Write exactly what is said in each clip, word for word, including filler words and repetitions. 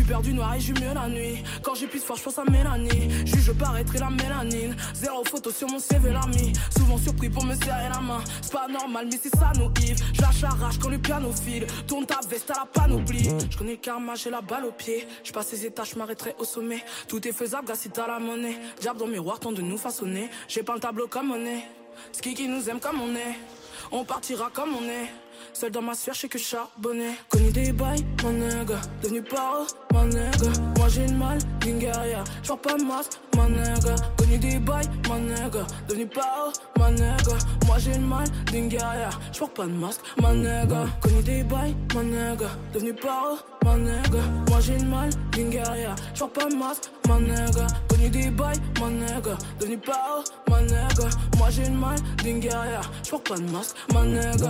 peur du noir et j'eus mieux la nuit. Quand j'ai plus de force, je pense à Mélanie. Juge, je paraîtrai la mélanine. Zéro photo sur mon C V, l'ami. Souvent surpris pour me serrer la main. C'est pas normal, mais c'est ça nos Yves. Je lâche arrache quand le piano file. Tourne ta veste à la panoplie. Je connais le karma, j'ai la balle au pied. Je passe ces étages, je m'arrêterai au sommet. Tout est faisable, gars, si t'as la monnaie. Diable dans le miroir, tente de nous façonner. J'ai pas le tableau comme on est. Ski qui nous aime comme on est. On partira comme on est. Seul dans ma sphère, je sais que charbonner. Connu des bails, mon nègre. Devenu paro, mon nègre. Moi j'ai une malle, d'une guerrière. J'porte pas de masque, mon nègre. Connu des bails, mon nègre. Devenu paro, mon nègre. Moi j'ai une malle, d'une guerrière. J'porte pas de masque, mon nègre. Connu des bails, mon nègre. Devenu paro, mon nègre. Moi j'ai une malle, d'une guerrière. J'porte pas de masque, mon nègre. Connu des bails, mon nègre. Devenu paro, mon nègre. Moi j'ai une malle, d'une guerrière. J'porte pas de masque, mon nègre.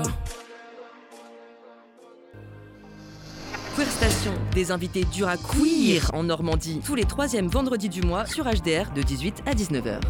Queer Station, des invités durs à queer en Normandie, tous les troisièmes vendredis du mois sur H D R de dix-huit à dix-neuf heures.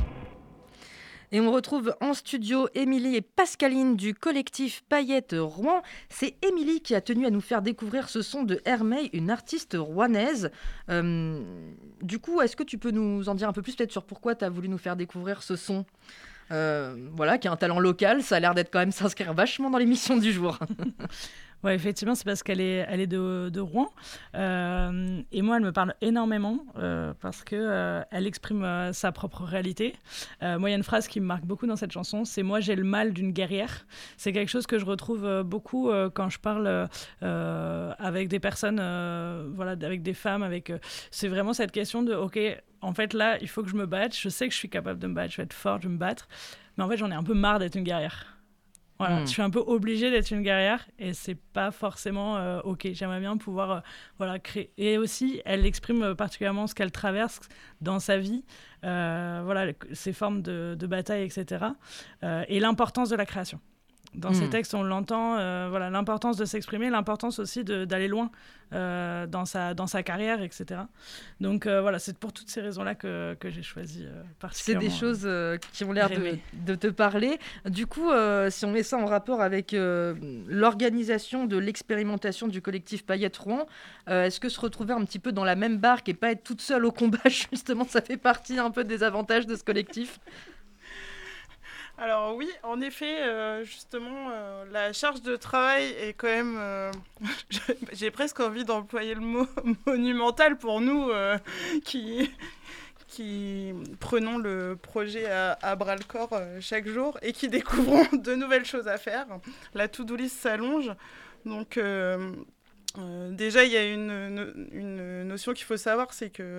Et on retrouve en studio Émilie et Pascaline du collectif Paillettes Rouen. C'est Émilie qui a tenu à nous faire découvrir ce son de Hermey, une artiste rouennaise. Euh, du coup, est-ce que tu peux nous en dire un peu plus peut-être sur pourquoi tu as voulu nous faire découvrir ce son ? Euh, voilà, qui a un talent local, ça a l'air d'être quand même s'inscrire vachement dans l'émission du jour. Ouais, effectivement, c'est parce qu'elle est, elle est de, de Rouen. Euh, et moi, elle me parle énormément euh, parce qu'elle euh, exprime euh, sa propre réalité. Euh, moi, il y a une phrase qui me marque beaucoup dans cette chanson, c'est « Moi, j'ai le mal d'une guerrière ». C'est quelque chose que je retrouve euh, beaucoup euh, quand je parle euh, avec des personnes, euh, voilà, avec des femmes. Avec, euh, c'est vraiment cette question de « Ok, en fait, là, il faut que je me batte. Je sais que je suis capable de me battre, je vais être forte, je vais me battre. Mais en fait, j'en ai un peu marre d'être une guerrière. » Voilà, mmh. Je suis un peu obligée d'être une guerrière et c'est pas forcément euh, ok. J'aimerais bien pouvoir euh, voilà, créer. Et aussi, elle exprime particulièrement ce qu'elle traverse dans sa vie, euh, voilà, ses formes de, de bataille, et cetera. Euh, et l'importance de la création. Dans mmh. ces textes, on l'entend, euh, voilà, l'importance de s'exprimer, l'importance aussi de, d'aller loin euh, dans, sa, dans sa carrière, et cetera. Donc euh, voilà, c'est pour toutes ces raisons-là que, que j'ai choisi euh, particulièrement. C'est des choses euh, qui ont l'air de, de te parler. Du coup, euh, si on met ça en rapport avec euh, l'organisation de l'expérimentation du collectif Paillettes Rouen, euh, est-ce que se retrouver un petit peu dans la même barque et pas être toute seule au combat, justement, ça fait partie un peu des avantages de ce collectif ? Alors oui, en effet, euh, justement, euh, la charge de travail est quand même... Euh, j'ai presque envie d'employer le mot monumental pour nous euh, qui, qui prenons le projet à, à bras-le-corps euh, chaque jour et qui découvrons de nouvelles choses à faire. La to-do list s'allonge. Donc euh, euh, déjà, il y a une, une notion qu'il faut savoir, c'est que...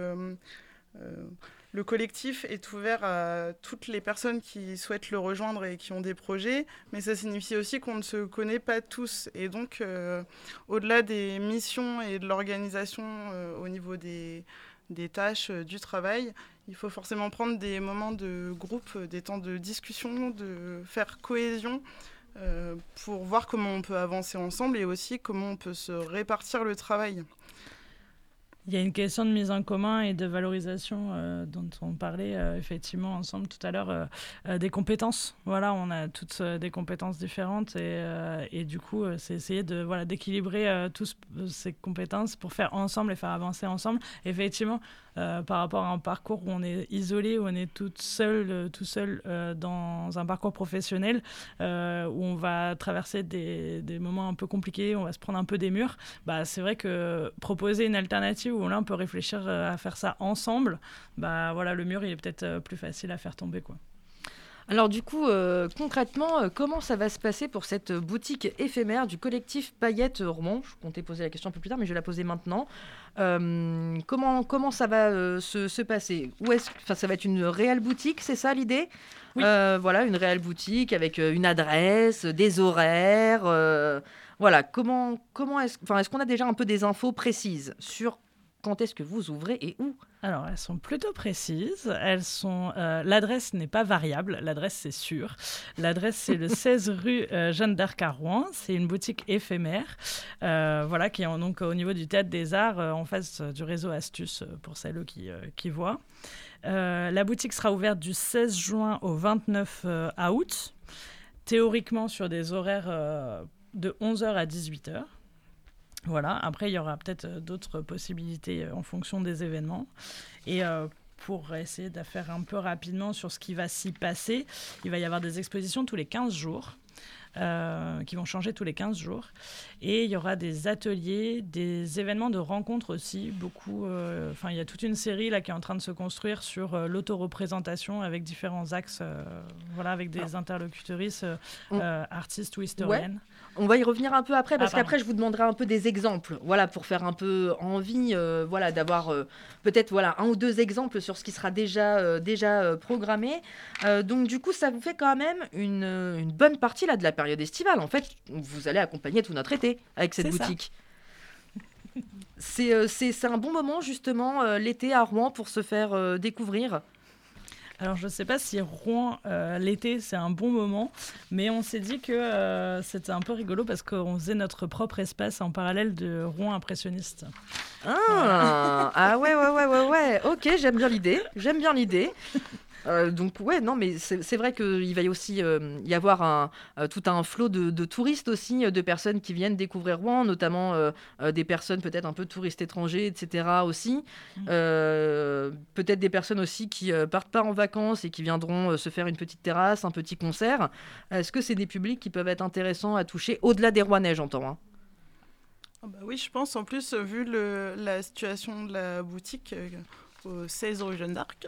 Euh, Le collectif est ouvert à toutes les personnes qui souhaitent le rejoindre et qui ont des projets, mais ça signifie aussi qu'on ne se connaît pas tous. Et donc, euh, au-delà des missions et de l'organisation euh, au niveau des, des tâches, euh, du travail, il faut forcément prendre des moments de groupe, des temps de discussion, de faire cohésion euh, pour voir comment on peut avancer ensemble et aussi comment on peut se répartir le travail. Il y a une question de mise en commun et de valorisation euh, dont on parlait euh, effectivement ensemble tout à l'heure, euh, euh, des compétences. Voilà, on a toutes euh, des compétences différentes et, euh, et du coup, euh, c'est essayer de, voilà, d'équilibrer euh, toutes ces compétences pour faire ensemble et faire avancer ensemble. Effectivement, euh, par rapport à un parcours où on est isolé, où on est toute seule, euh, tout seul euh, dans un parcours professionnel, euh, où on va traverser des, des moments un peu compliqués, on va se prendre un peu des murs, bah, c'est vrai que proposer une alternative où là on peut réfléchir à faire ça ensemble, bah voilà, le mur il est peut-être plus facile à faire tomber, quoi. Alors du coup, euh, concrètement, euh, comment ça va se passer pour cette boutique éphémère du collectif Paillettes Rouen ? Je comptais poser la question un peu plus tard, mais je vais la poser maintenant. Euh, comment, comment ça va euh, se, se passer ? Où est-ce, enfin, ça va être une réelle boutique, c'est ça l'idée ? Oui. Euh, voilà, une réelle boutique avec euh, une adresse, des horaires. Euh, voilà, comment, comment est-ce, enfin, est-ce qu'on a déjà un peu des infos précises sur quand est-ce que vous ouvrez et où ? Alors, elles sont plutôt précises. Elles sont, euh, l'adresse n'est pas variable. L'adresse, c'est sûr. L'adresse, c'est le seize rue euh, Jeanne d'Arc à Rouen. C'est une boutique éphémère, euh, voilà, qui est donc au niveau du Théâtre des Arts, euh, en face du réseau Astuce, pour celles qui, euh, qui voient. Euh, la boutique sera ouverte du seize juin au vingt-neuf euh, août, théoriquement sur des horaires euh, de onze heures à dix-huit heures. Voilà, après il y aura peut-être d'autres possibilités en fonction des événements. Et euh, pour essayer de faire un peu rapidement sur ce qui va s'y passer, il va y avoir des expositions tous les quinze jours. Euh, qui vont changer tous les quinze jours. Et il y aura des ateliers, des événements de rencontres aussi. Beaucoup, euh, il y a toute une série là, qui est en train de se construire sur euh, l'autoreprésentation avec différents axes, euh, voilà, avec des interlocutrices, euh, on... euh, artistes ou historiennes. Ouais. On va y revenir un peu après, parce ah, qu'après, je vous demanderai un peu des exemples, voilà, pour faire un peu envie, euh, voilà, d'avoir euh, peut-être voilà, un ou deux exemples sur ce qui sera déjà, euh, déjà euh, programmé. Euh, donc, du coup, ça vous fait quand même une, une bonne partie là, de la période estivale. En fait, vous allez accompagner tout notre été avec cette c'est boutique. C'est, euh, c'est, c'est un bon moment, justement, euh, l'été à Rouen pour se faire euh, découvrir. Alors, je ne sais pas si Rouen, euh, l'été, c'est un bon moment, mais on s'est dit que euh, c'était un peu rigolo parce qu'on faisait notre propre espace en parallèle de Rouen impressionniste. Ah, voilà. ah ouais, ouais, ouais, ouais, ouais. Ok, j'aime bien l'idée. J'aime bien l'idée. Euh, donc ouais, non, mais c'est, c'est vrai qu'il va y aussi euh, y avoir un, euh, tout un flot de, de touristes aussi, de personnes qui viennent découvrir Rouen, notamment euh, euh, des personnes peut-être un peu touristes étrangers, et cetera aussi. Mmh. Euh, peut-être des personnes aussi qui euh, partent pas en vacances et qui viendront euh, se faire une petite terrasse, un petit concert. Est-ce que c'est des publics qui peuvent être intéressants à toucher au-delà des Rouennais, j'entends hein. Oh bah oui, je pense, en plus, vu le, la situation de la boutique euh, au seize rue Jeanne d'Arc,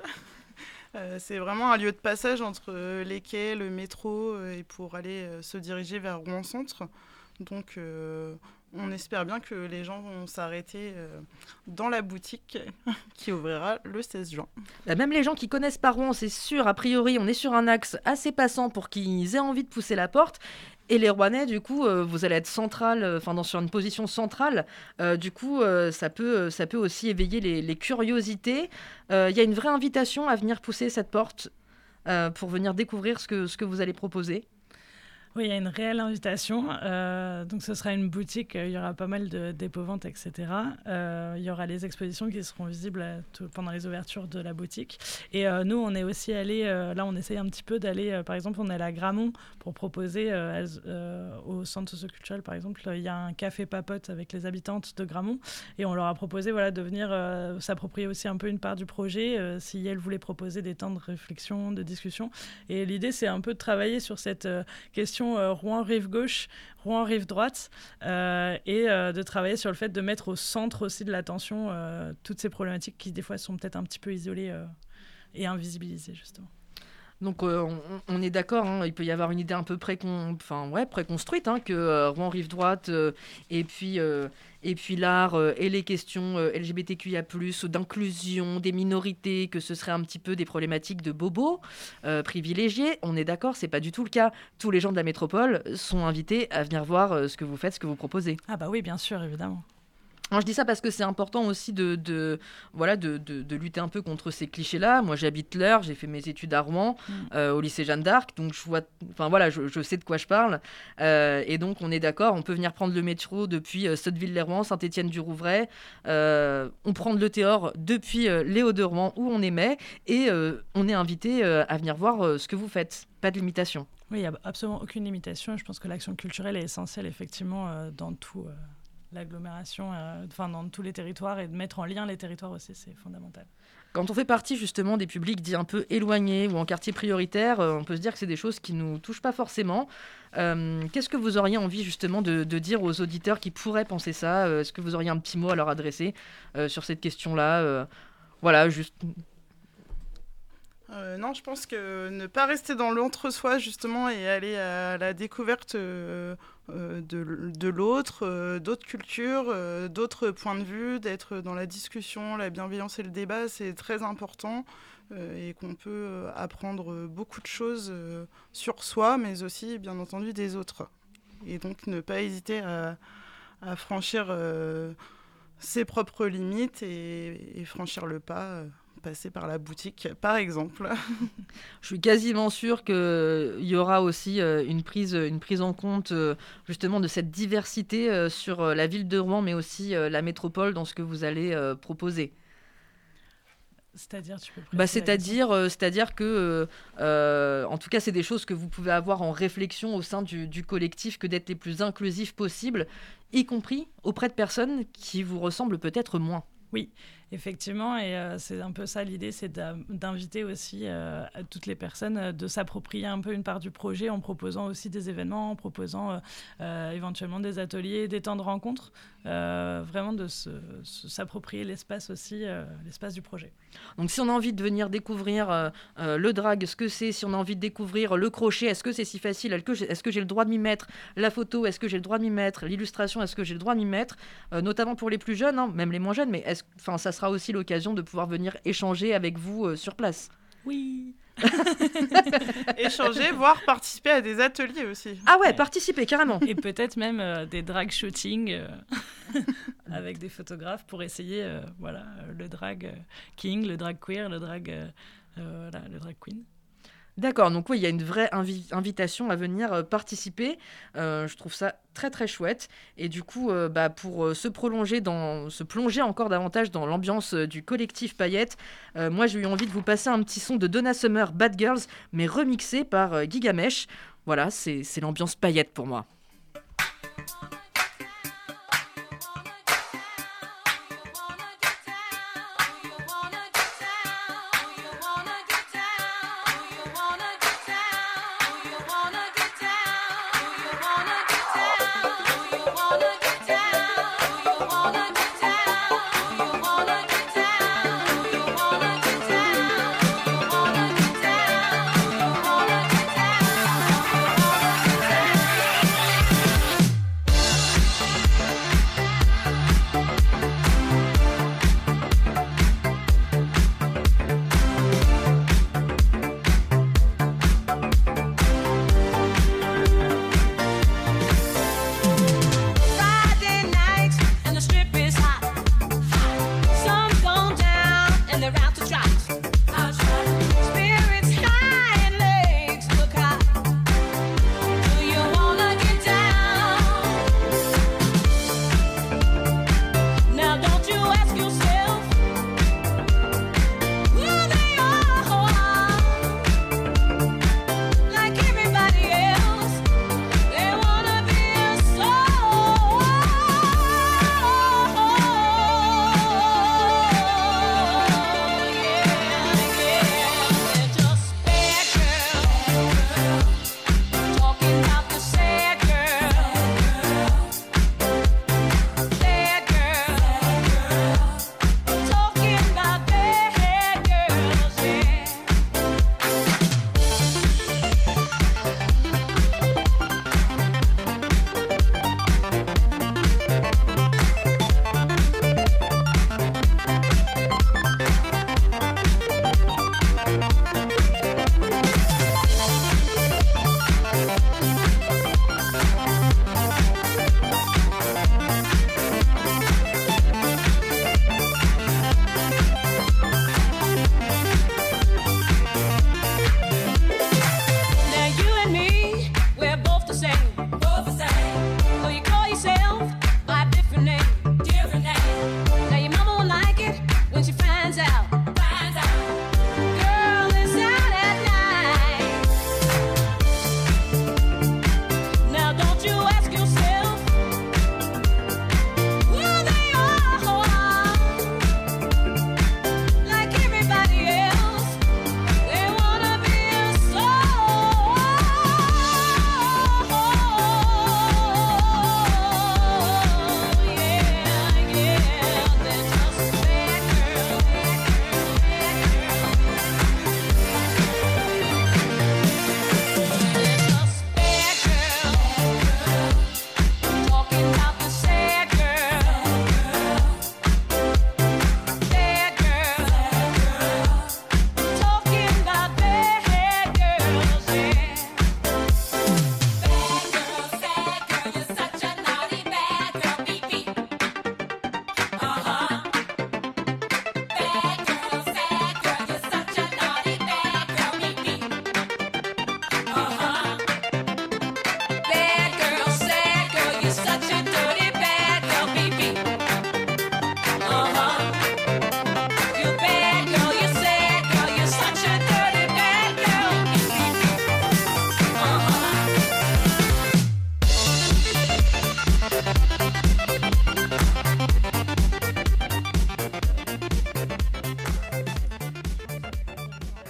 euh, c'est vraiment un lieu de passage entre euh, les quais, le métro, euh, et pour aller euh, se diriger vers Rouen-Centre. Donc, euh, on espère bien que les gens vont s'arrêter euh, dans la boutique qui ouvrira le seize juin. Bah même les gens qui connaissent pas Rouen, c'est sûr, a priori, on est sur un axe assez passant pour qu'ils aient envie de pousser la porte. Et les Rouennais, du coup, euh, vous allez être central, enfin dans sur une position centrale. Euh, du coup, euh, ça peut, ça peut aussi éveiller les, les curiosités. Il euh, y a une vraie invitation à venir pousser cette porte euh, pour venir découvrir ce que, ce que vous allez proposer. Oui, il y a une réelle invitation. Euh, donc, ce sera une boutique. Il y aura pas mal de dépôts-ventes, et cetera. Euh, il y aura les expositions qui seront visibles à tout, pendant les ouvertures de la boutique. Et euh, nous, on est aussi allés... Euh, là, on essaye un petit peu d'aller... Euh, par exemple, on est allé à Grammont pour proposer euh, euh, au centre socioculturel, par exemple, il y a un café papote avec les habitantes de Grammont. Et on leur a proposé voilà, de venir euh, s'approprier aussi un peu une part du projet, euh, si elles voulaient proposer des temps de réflexion, de discussion. Et l'idée, c'est un peu de travailler sur cette euh, question Euh, Rouen rive gauche, Rouen rive droite, euh, et euh, de travailler sur le fait de mettre au centre aussi de l'attention euh, toutes ces problématiques qui des fois sont peut-être un petit peu isolées euh, et invisibilisées justement. Donc euh, on, on est d'accord, hein, il peut y avoir une idée un peu précon... enfin, ouais, préconstruite, hein, que euh, Rouen rive droite euh, et puis euh, et puis l'art euh, et les questions euh, L G B T Q I A plus, d'inclusion des minorités, que ce serait un petit peu des problématiques de bobos euh, privilégiés. On est d'accord, c'est pas du tout le cas. Tous les gens de la métropole sont invités à venir voir euh, ce que vous faites, ce que vous proposez. Ah bah oui, bien sûr, évidemment. Alors, je dis ça parce que c'est important aussi de, de, voilà, de, de, de lutter un peu contre ces clichés-là. Moi, j'habite l'Eure, j'ai fait mes études à Rouen, mmh. euh, au lycée Jeanne d'Arc, donc je, vois, enfin, voilà, je, je sais de quoi je parle. Euh, et donc, on est d'accord, on peut venir prendre le métro depuis euh, Sotteville-les-Rouen, Saint-Étienne-du-Rouvray. Euh, on prend le Théor depuis euh, les Hauts-de-Rouen, où on émet, et euh, on est invité euh, à venir voir euh, ce que vous faites. Pas de limitation. Oui, il n'y a absolument aucune limitation. Je pense que l'action culturelle est essentielle, effectivement, euh, dans tout... Euh... l'agglomération, enfin euh, dans tous les territoires, et de mettre en lien les territoires aussi, c'est fondamental. Quand on fait partie justement des publics dits un peu éloignés ou en quartier prioritaire, euh, on peut se dire que c'est des choses qui nous touchent pas forcément. Euh, qu'est-ce que vous auriez envie justement de, de dire aux auditeurs qui pourraient penser ça ? euh, Est-ce que vous auriez un petit mot à leur adresser euh, sur cette question-là euh, Voilà, juste... Euh, non, je pense que ne pas rester dans l'entre-soi, justement, et aller à la découverte euh, de, de l'autre, euh, d'autres cultures, euh, d'autres points de vue, d'être dans la discussion, la bienveillance et le débat, c'est très important, euh, et qu'on peut apprendre beaucoup de choses euh, sur soi, mais aussi, bien entendu, des autres. Et donc, ne pas hésiter à, à franchir euh, ses propres limites et, et franchir le pas. Euh, passer par la boutique, par exemple. Je suis quasiment sûre qu'il y aura aussi euh, une, prise, une prise en compte euh, justement de cette diversité euh, sur euh, la ville de Rouen, mais aussi euh, la métropole dans ce que vous allez euh, proposer. C'est-à-dire, tu peux bah, c'est-à-dire, euh, c'est-à-dire que, euh, en tout cas, c'est des choses que vous pouvez avoir en réflexion au sein du, du collectif, que d'être les plus inclusifs possibles, y compris auprès de personnes qui vous ressemblent peut-être moins. Oui, effectivement, et euh, c'est un peu ça l'idée, c'est d'inviter aussi euh, toutes les personnes euh, de s'approprier un peu une part du projet en proposant aussi des événements, en proposant euh, euh, éventuellement des ateliers, des temps de rencontre, euh, vraiment de se, se, s'approprier l'espace aussi, euh, l'espace du projet. Donc si on a envie de venir découvrir euh, euh, le drag, ce que c'est, si on a envie de découvrir le crochet, est-ce que c'est si facile, est-ce que j'ai, est-ce que j'ai le droit de m'y mettre, la photo, est-ce que j'ai le droit de m'y mettre, l'illustration, est-ce que j'ai le droit de m'y mettre, euh, notamment pour les plus jeunes, hein, même les moins jeunes, mais est-ce, enfin, ça sera aussi l'occasion de pouvoir venir échanger avec vous euh, sur place. Oui. Échanger, voire participer à des ateliers aussi. Ah ouais, ouais. participer carrément. Et peut-être même euh, des drag shootings euh, avec des photographes pour essayer euh, voilà, le drag euh, king, le drag queer, le drag, euh, euh, voilà, le drag queen. D'accord, donc oui, il y a une vraie invi- invitation à venir euh, participer. Euh, je trouve ça très très chouette. Et du coup, euh, bah, pour euh, se prolonger, dans, se plonger encore davantage dans l'ambiance euh, du collectif Paillettes, euh, moi j'ai eu envie de vous passer un petit son de Donna Summer, Bad Girls, mais remixé par euh, Gigamesh. Voilà, c'est, c'est l'ambiance Paillettes pour moi.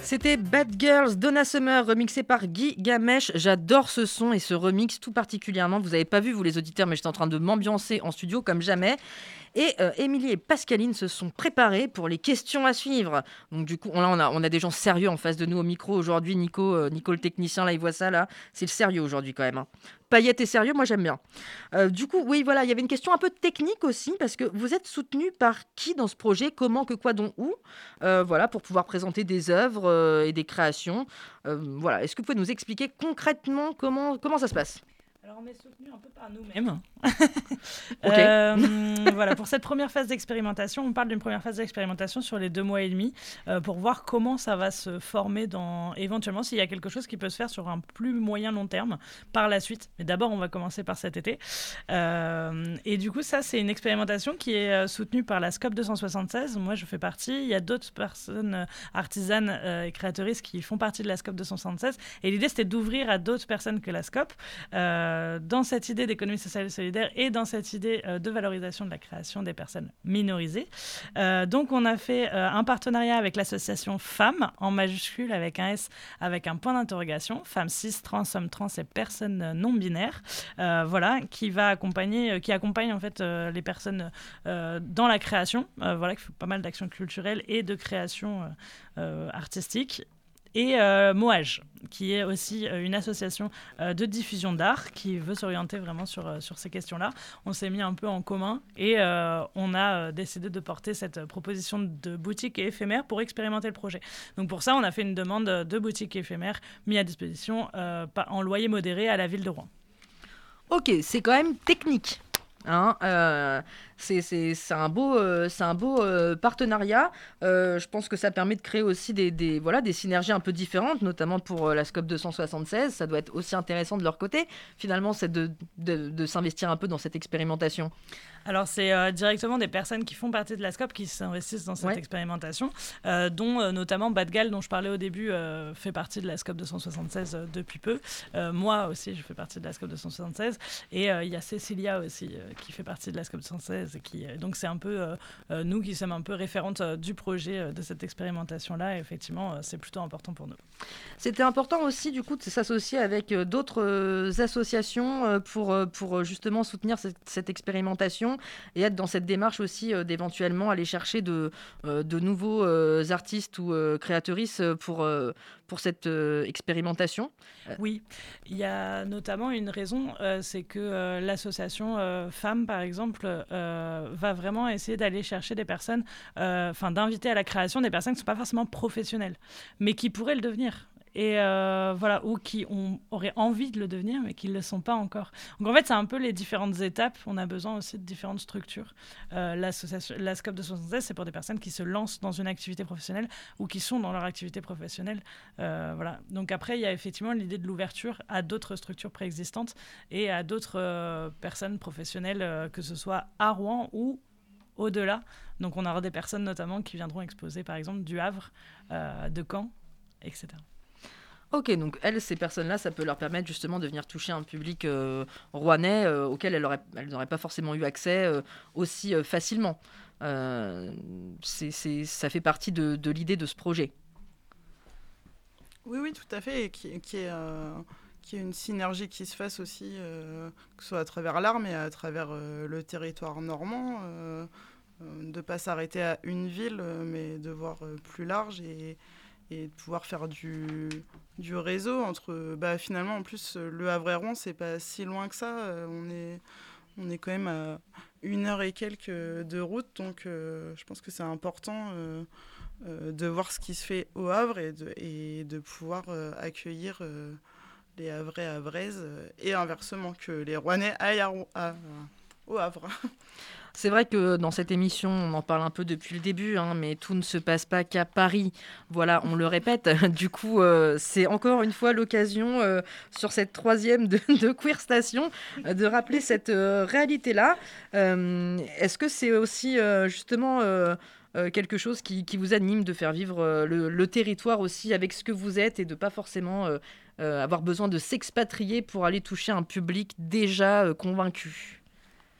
C'était Bad Girls, Donna Summer, remixé par Guy Gamesh. J'adore ce son et ce remix tout particulièrement. Vous n'avez pas vu, vous les auditeurs, mais j'étais en train de m'ambiancer en studio comme jamais. Et euh, Émilie et Pascaline se sont préparées pour les questions à suivre. Donc du coup, on, là, on a, on a des gens sérieux en face de nous au micro aujourd'hui. Nico, euh, Nico le technicien, là, il voit ça, là. C'est le sérieux aujourd'hui quand même. Hein. Paillettes et sérieux, moi j'aime bien. Euh, du coup, oui, voilà, il y avait une question un peu technique aussi, parce que vous êtes soutenu par qui dans ce projet ? Comment, que, quoi, dont, où ? euh, Voilà, pour pouvoir présenter des œuvres euh, et des créations. Euh, voilà, est-ce que vous pouvez nous expliquer concrètement comment, comment ça se passe ? Alors on est soutenu un peu par nous-mêmes. Ok. euh, voilà, pour cette première phase d'expérimentation, on parle d'une première phase d'expérimentation sur les deux mois et demi euh, pour voir comment ça va se former dans, éventuellement s'il y a quelque chose qui peut se faire sur un plus moyen long terme par la suite. Mais d'abord, on va commencer par cet été. Euh, et du coup, ça, c'est une expérimentation qui est euh, soutenue par la SCOP deux cent soixante-seize. Moi, je fais partie. Il y a d'autres personnes euh, artisanes euh, et créatrices qui font partie de la SCOP deux cent soixante-seize. Et l'idée, c'était d'ouvrir à d'autres personnes que la SCOP. Euh, dans cette idée d'économie sociale et solidaire et dans cette idée euh, de valorisation de la création des personnes minorisées. Euh, donc, on a fait euh, un partenariat avec l'association Femmes, en majuscule, avec un S, avec un point d'interrogation, Femmes cis, trans, hommes trans et personnes non binaires, euh, voilà, qui va accompagner, euh, qui accompagne en fait euh, les personnes euh, dans la création, euh, voilà, qui fait pas mal d'actions culturelles et de création euh, euh, artistique. Et euh, Moage, qui est aussi euh, une association euh, de diffusion d'art qui veut s'orienter vraiment sur, euh, sur ces questions-là. On s'est mis un peu en commun et euh, on a euh, décidé de porter cette proposition de boutique et éphémère pour expérimenter le projet. Donc pour ça, on a fait une demande de boutique éphémère mise à disposition euh, en loyer modéré à la ville de Rouen. Ok, c'est quand même technique. Hein, euh, c'est, c'est, c'est un beau, euh, c'est un beau euh, partenariat. Euh, je pense que ça permet de créer aussi des, des, voilà, des synergies un peu différentes, notamment pour euh, la SCOP deux cent soixante-seize. Ça doit être aussi intéressant de leur côté, finalement, c'est de, de, de s'investir un peu dans cette expérimentation. Alors, c'est euh, directement des personnes qui font partie de la SCOP qui s'investissent dans cette ouais. expérimentation, euh, dont euh, notamment Bad Gal, dont je parlais au début, euh, fait partie de la SCOP deux cent soixante-seize euh, depuis peu. Euh, moi aussi, je fais partie de la SCOP deux cent soixante-seize. Et il euh, y a Cécilia aussi, euh, qui fait partie de la SCOP deux cent soixante-seize. Et qui, euh, donc, c'est un peu euh, euh, nous qui sommes un peu référentes euh, du projet euh, de cette expérimentation-là. Et effectivement, euh, c'est plutôt important pour nous. C'était important aussi, du coup, de s'associer avec euh, d'autres euh, associations euh, pour, euh, pour justement soutenir cette, cette expérimentation et être dans cette démarche aussi euh, d'éventuellement aller chercher de, euh, de nouveaux euh, artistes ou euh, créatrices pour, euh, pour cette euh, expérimentation. Oui, il y a notamment une raison, euh, c'est que euh, l'association euh, Femmes, par exemple, euh, va vraiment essayer d'aller chercher des personnes, enfin euh, d'inviter à la création des personnes qui ne sont pas forcément professionnelles, mais qui pourraient le devenir. Et euh, voilà, ou qui ont, auraient envie de le devenir, mais qui ne le sont pas encore. Donc en fait, c'est un peu les différentes étapes. On a besoin aussi de différentes structures. Euh, l'association, la SCOP deux cent soixante-seize, c'est pour des personnes qui se lancent dans une activité professionnelle ou qui sont dans leur activité professionnelle. Euh, voilà. Donc après, il y a effectivement l'idée de l'ouverture à d'autres structures préexistantes et à d'autres euh, personnes professionnelles, euh, que ce soit à Rouen ou au-delà. Donc on aura des personnes notamment qui viendront exposer, par exemple, du Havre, euh, de Caen, et cetera. Ok, donc elles, ces personnes-là, ça peut leur permettre justement de venir toucher un public euh, rouennais euh, auquel elles n'auraient pas forcément eu accès euh, aussi euh, facilement. Euh, c'est, c'est, ça fait partie de, de l'idée de ce projet. Oui, oui, tout à fait, et qui, qui est... Euh... qu'il y ait une synergie qui se fasse aussi, euh, que ce soit à travers l'art, mais à travers euh, le territoire normand, euh, euh, de ne pas s'arrêter à une ville, euh, mais de voir euh, plus large et, et de pouvoir faire du, du réseau entre... Bah, finalement, en plus, Le Havre et Rouen, c'est pas si loin que ça. Euh, on, est, on est quand même à une heure et quelques de route, donc euh, je pense que c'est important euh, euh, de voir ce qui se fait au Havre et de, et de pouvoir euh, accueillir... Euh, les Havrais à Havraise, euh, et inversement, que les Rouennais aillent à, à, à, au Havre. C'est vrai que dans cette émission, on en parle un peu depuis le début, hein, mais tout ne se passe pas qu'à Paris. Voilà, on le répète. Du coup, euh, c'est encore une fois l'occasion, euh, sur cette troisième de, de Queer Station, euh, de rappeler cette euh, réalité-là. Euh, est-ce que c'est aussi, euh, justement... Euh, Euh, quelque chose qui, qui vous anime de faire vivre euh, le, le territoire aussi avec ce que vous êtes et de ne pas forcément euh, euh, avoir besoin de s'expatrier pour aller toucher un public déjà euh, convaincu.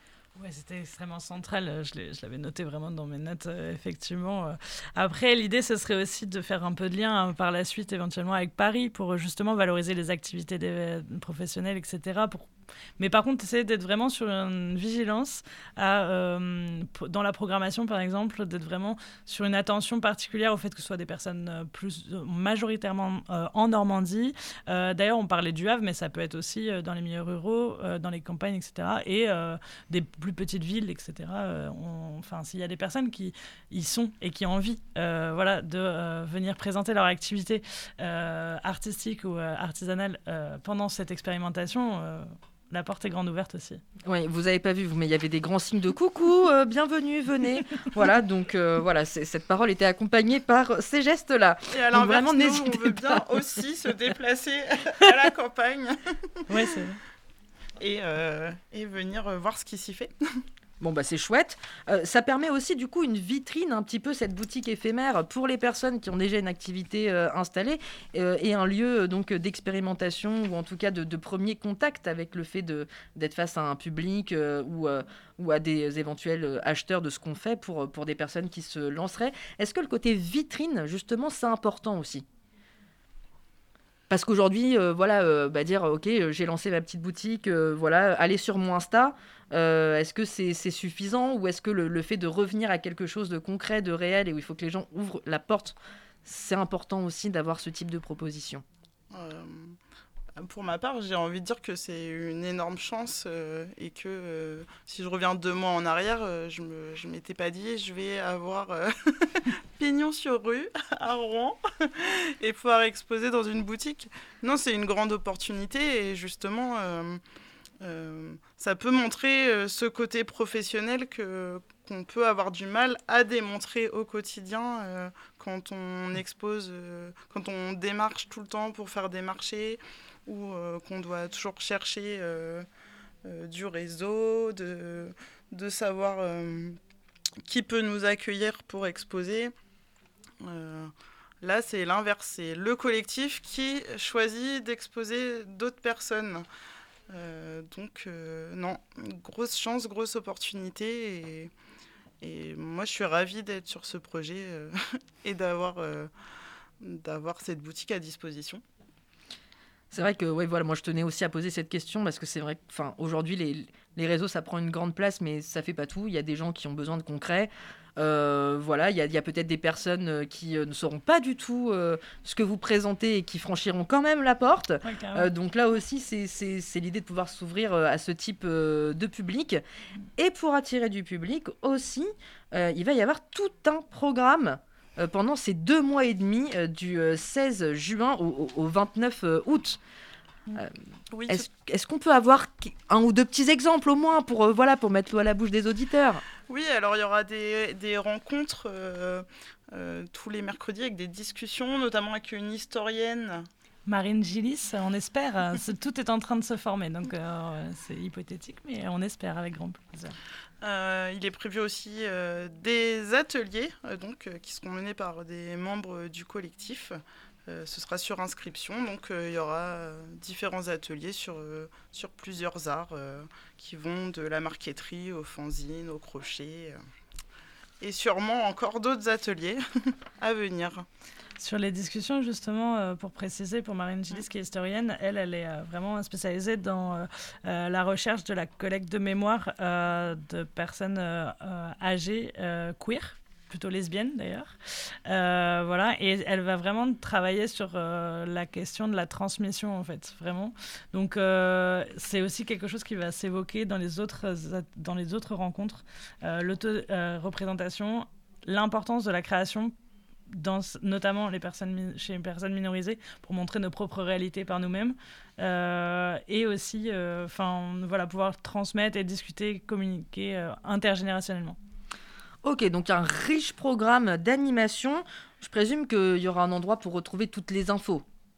Ouais, c'était extrêmement central. Je, l'ai, je l'avais noté vraiment dans mes notes, euh, effectivement. Après, l'idée, ce serait aussi de faire un peu de lien hein, par la suite, éventuellement, avec Paris, pour justement valoriser les activités des professionnels, et cetera. Pour... Mais par contre, essayer d'être vraiment sur une vigilance à, euh, dans la programmation, par exemple, d'être vraiment sur une attention particulière au fait que ce soit des personnes plus majoritairement euh, en Normandie. Euh, d'ailleurs, on parlait du Havre, mais ça peut être aussi euh, dans les milieux ruraux, euh, dans les campagnes, et cetera. Et euh, des plus petites villes, et cetera. Euh, on, enfin, s'il y a des personnes qui y sont et qui ont envie euh, voilà, de euh, venir présenter leur activité euh, artistique ou euh, artisanale euh, pendant cette expérimentation, euh, la porte est grande ouverte aussi. Oui, vous n'avez pas vu, vous, mais il y avait des grands signes de coucou, euh, bienvenue, venez. Voilà, donc euh, voilà, c'est, cette parole était accompagnée par ces gestes-là. Et à donc, l'inverse, vraiment, nous, n'hésitez on veut pas. bien aussi se déplacer à la campagne. Oui, c'est vrai. Et, euh, et venir voir ce qui s'y fait. Bon, bah c'est chouette. Euh, ça permet aussi, du coup, une vitrine, un petit peu, cette boutique éphémère pour les personnes qui ont déjà une activité euh, installée euh, et un lieu donc, d'expérimentation ou en tout cas de, de premier contact avec le fait de, d'être face à un public euh, ou, euh, ou à des éventuels acheteurs de ce qu'on fait pour, pour des personnes qui se lanceraient. Est-ce que le côté vitrine, justement, c'est important aussi ? Parce qu'aujourd'hui, euh, voilà, euh, bah dire, ok, euh, j'ai lancé ma petite boutique, euh, voilà, allez sur mon Insta. Euh, est-ce que c'est, c'est suffisant ou est-ce que le, le fait de revenir à quelque chose de concret, de réel et où il faut que les gens ouvrent la porte, c'est important aussi d'avoir ce type de proposition ? euh, Pour ma part, j'ai envie de dire que c'est une énorme chance euh, et que euh, si je reviens deux mois en arrière, euh, je ne je m'étais pas dit je vais avoir euh, pignon sur rue à Rouen et pouvoir exposer dans une boutique. Non, c'est une grande opportunité et justement, euh, euh, ça peut montrer euh, ce côté professionnel que, qu'on peut avoir du mal à démontrer au quotidien euh, quand on expose, euh, quand on démarche tout le temps pour faire des marchés, ou euh, qu'on doit toujours chercher euh, euh, du réseau, de, de savoir euh, qui peut nous accueillir pour exposer. Euh, là, c'est l'inverse. C'est le collectif qui choisit d'exposer d'autres personnes. Euh, donc, euh, non, grosse chance, grosse opportunité. Et, et moi, je suis ravie d'être sur ce projet euh, et d'avoir, euh, d'avoir cette boutique à disposition. C'est vrai que ouais, voilà, moi je tenais aussi à poser cette question parce que c'est vrai qu'aujourd'hui les, les réseaux ça prend une grande place mais ça fait pas tout. Il y a des gens qui ont besoin de concret. Euh, voilà, il y a, il y a peut-être des personnes qui euh, ne sauront pas du tout euh, ce que vous présentez et qui franchiront quand même la porte. Ouais, euh, donc là aussi c'est, c'est, c'est l'idée de pouvoir s'ouvrir euh, à ce type euh, de public. Et pour attirer du public aussi, euh, il va y avoir tout un programme Euh, pendant ces deux mois et demi, euh, du euh, seize juin au, au, au vingt-neuf août. Euh, Oui, est-ce, est-ce qu'on peut avoir un ou deux petits exemples au moins pour, euh, voilà, pour mettre l'eau à la bouche des auditeurs ? Oui, alors il y aura des, des rencontres euh, euh, tous les mercredis avec des discussions, notamment avec une historienne. Marine Gillis, on espère. Tout est en train de se former, donc euh, c'est hypothétique, mais on espère avec grand plaisir. Euh, il est prévu aussi euh, des ateliers euh, donc, euh, qui seront menés par des membres du collectif. Euh, ce sera sur inscription, donc euh, il y aura euh, différents ateliers sur, euh, sur plusieurs arts euh, qui vont de la marqueterie au fanzine, au crochet, euh, et sûrement encore d'autres ateliers à venir. Sur les discussions, justement, euh, pour préciser, pour Marine Gillis, qui est historienne, elle, elle est euh, vraiment spécialisée dans euh, euh, la recherche de la collecte de mémoire euh, de personnes euh, euh, âgées euh, queer, plutôt lesbiennes d'ailleurs. Euh, voilà, et elle va vraiment travailler sur euh, la question de la transmission, en fait, vraiment. Donc, euh, c'est aussi quelque chose qui va s'évoquer dans les autres, dans les autres rencontres. Euh, l'auto-représentation, euh, l'importance de la création dans notamment les personnes, chez les personnes minorisées, pour montrer nos propres réalités par nous-mêmes, euh, et aussi euh, voilà, pouvoir transmettre et discuter, communiquer euh, intergénérationnellement. Ok, donc un riche programme d'animation. Je présume qu'il y aura un endroit pour retrouver toutes les infos.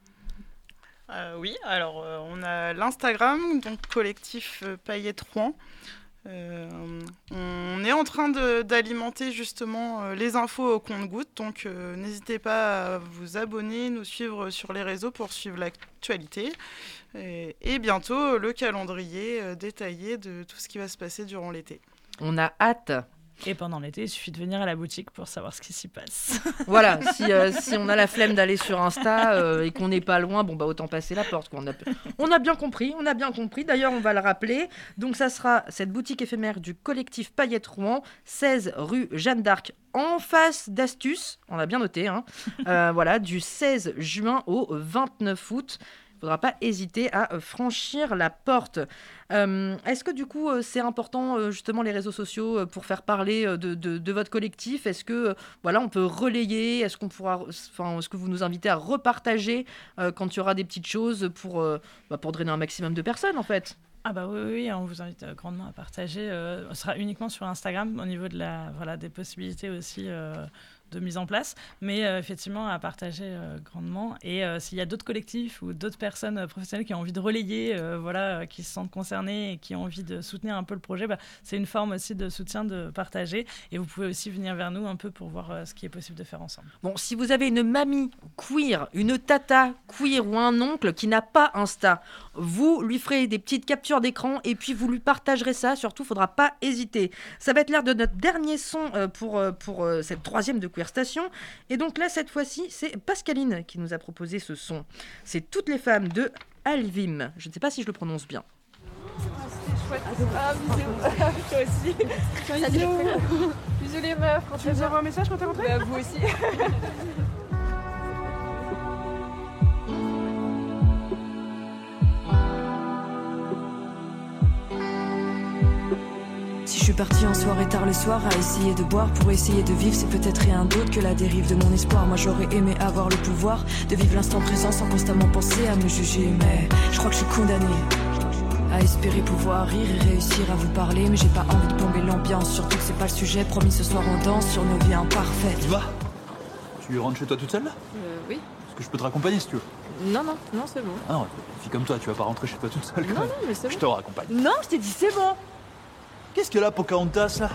Euh, oui, alors euh, on a l'Instagram, donc collectif euh, Paillettes Rouen. Euh, on est en train de, d'alimenter justement euh, les infos au compte-gouttes, donc euh, n'hésitez pas à vous abonner, nous suivre sur les réseaux pour suivre l'actualité. Et, et bientôt le calendrier euh, détaillé de tout ce qui va se passer durant l'été. On a hâte. Et pendant l'été, il suffit de venir à la boutique pour savoir ce qui s'y passe. Voilà, si, euh, si on a la flemme d'aller sur Insta euh, et qu'on n'est pas loin, bon bah autant passer la porte. Quoi. On, a, on a bien compris, on a bien compris. D'ailleurs, on va le rappeler. Donc ça sera cette boutique éphémère du collectif Paillettes Rouen, seize rue Jeanne d'Arc, en face d'Astuce. On l'a bien noté. Hein. Euh, voilà, du seize juin au vingt-neuf août. Il ne faudra pas hésiter à franchir la porte. Euh, est-ce que du coup, c'est important, justement, les réseaux sociaux pour faire parler de, de, de votre collectif ? Est-ce que, voilà, on peut relayer ? Est-ce qu'on pourra, enfin, est-ce que vous nous invitez à repartager euh, quand il y aura des petites choses pour, euh, bah, pour drainer un maximum de personnes, en fait ? Ah bah oui, oui, on vous invite grandement à partager. Euh, ce sera uniquement sur Instagram, au niveau de la, voilà, des possibilités aussi euh, de mise en place, mais euh, effectivement à partager euh, grandement. Et euh, s'il y a d'autres collectifs ou d'autres personnes euh, professionnelles qui ont envie de relayer, euh, voilà, euh, qui se sentent concernées et qui ont envie de soutenir un peu le projet, bah, c'est une forme aussi de soutien, de partager. Et vous pouvez aussi venir vers nous un peu pour voir euh, ce qui est possible de faire ensemble. Bon, si vous avez une mamie queer, une tata queer ou un oncle qui n'a pas Insta, vous lui ferez des petites captures d'écran et puis vous lui partagerez ça. Surtout, il ne faudra pas hésiter. Ça va être l'heure de notre dernier son euh, pour, euh, pour euh, cette troisième de Queer Station. Et donc là, cette fois-ci, c'est Pascaline qui nous a proposé ce son. C'est Toutes les femmes de Alvim. Je ne sais pas si je le prononce bien. Ah, c'était chouette. Ah, bisous. Toi aussi. Bisous. Bisous les meufs. Tu nous envoies un message quand t'es rentrée ? Bah, vous aussi. Si je suis partie en soirée tard le soir à essayer de boire pour essayer de vivre, c'est peut-être rien d'autre que la dérive de mon espoir. Moi j'aurais aimé avoir le pouvoir de vivre l'instant présent sans constamment penser à me juger, mais je crois que je suis condamnée à espérer pouvoir rire et réussir à vous parler, mais j'ai pas envie de plomber l'ambiance, surtout que c'est pas le sujet. Promis, ce soir on danse sur nos vies imparfaites. Tu vas ? Tu rentres chez toi toute seule là ? Euh, oui. Est-ce que je peux te raccompagner si tu veux ? Non, non, non, c'est bon. Ah non, une fille comme toi, tu vas pas rentrer chez toi toute seule. Non, non, mais c'est bon. Je te raccompagne. Non, je t'ai dit c'est bon. Qu'est-ce que là, Pocahontas, là ?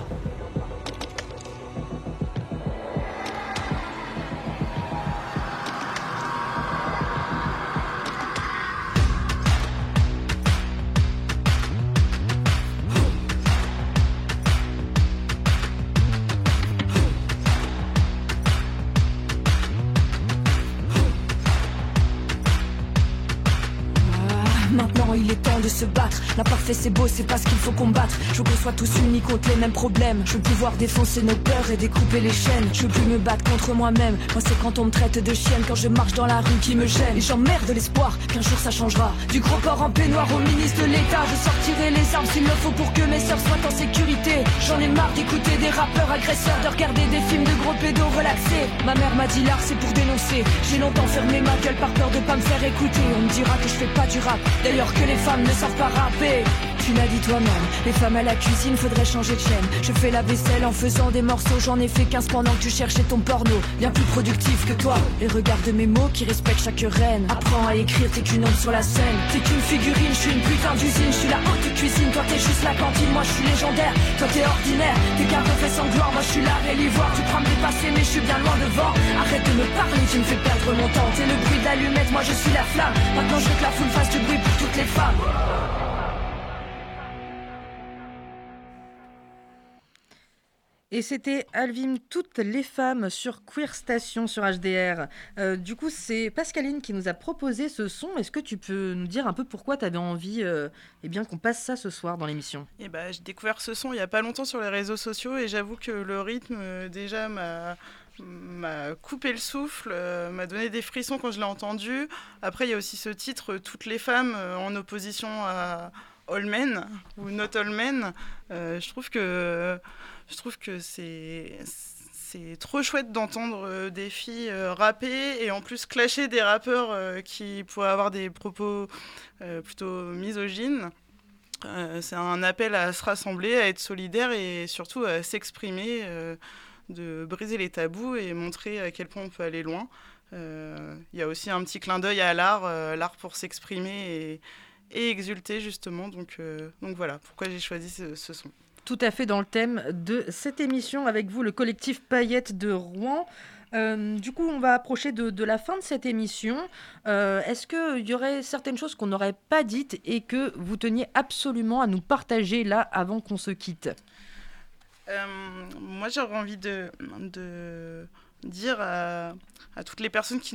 Maintenant il est temps de se battre. L'imparfait c'est beau, c'est pas ce qu'il faut combattre. Je veux qu'on soit tous unis contre les mêmes problèmes. Je veux pouvoir défoncer nos peurs et découper les chaînes. Je veux plus me battre contre moi-même. Moi c'est quand on me traite de chienne, quand je marche dans la rue qui me gêne. Et j'emmerde l'espoir qu'un jour ça changera. Du gros corps en peignoir au ministre de l'État. Je sortirai les armes s'il le faut pour que mes sœurs soient en sécurité. J'en ai marre d'écouter des rappeurs agresseurs, de regarder des films de gros pédos relaxés. Ma mère m'a dit l'art c'est pour dénoncer. J'ai longtemps fermé ma gueule par peur de pas me faire écouter. On me dira que je fais pas du rap, d'ailleurs que les femmes ne savent pas rapper. Tu l'as dit toi-même, les femmes à la cuisine, faudrait changer de chaîne. Je fais la vaisselle en faisant des morceaux, j'en ai fait quinze pendant que tu cherchais ton porno. Bien plus productif que toi, et regarde mes mots qui respectent chaque reine. Apprends à écrire, t'es qu'une ombre sur la scène. T'es qu'une figurine, je suis une putain d'usine. Je suis la haute cuisine, toi t'es juste la cantine. Moi je suis légendaire, toi t'es ordinaire. T'es qu'un reflet sanglant, moi je suis l'arrêt l'ivoire. Tu crois me dépasser mais je suis bien loin devant. Arrête de me parler, tu me fais perdre mon temps. T'es le bruit de l'allumette, moi je suis la flamme. Maintenant je veux que la foule fasse du bruit pour toutes les femmes. Et c'était Alvim, Toutes les femmes sur Queer Station sur H D R. Euh, du coup, c'est Pascaline qui nous a proposé ce son. Est-ce que tu peux nous dire un peu pourquoi tu avais envie euh, eh bien, qu'on passe ça ce soir dans l'émission ? Eh ben, j'ai découvert ce son il n'y a pas longtemps sur les réseaux sociaux et j'avoue que le rythme euh, déjà m'a, m'a coupé le souffle, euh, m'a donné des frissons quand je l'ai entendu. Après, il y a aussi ce titre « Toutes les femmes euh, » en opposition à All Men ou Not All Men. Euh, je trouve que... Je trouve que c'est, c'est trop chouette d'entendre euh, des filles euh, rapper et en plus clasher des rappeurs euh, qui pourraient avoir des propos euh, plutôt misogynes. Euh, c'est un appel à se rassembler, à être solidaire et surtout à s'exprimer, euh, de briser les tabous et montrer à quel point on peut aller loin. Il euh, y a aussi un petit clin d'œil à l'art, euh, l'art pour s'exprimer et, et exulter justement. Donc, euh, donc voilà pourquoi j'ai choisi ce, ce son. Tout à fait dans le thème de cette émission avec vous, le collectif Paillettes de Rouen. Euh, du coup, on va approcher de, de la fin de cette émission. Euh, est-ce qu'il y aurait certaines choses qu'on n'aurait pas dites et que vous teniez absolument à nous partager là avant qu'on se quitte ? Euh, moi, j'aurais envie de, de dire à, à toutes les personnes qui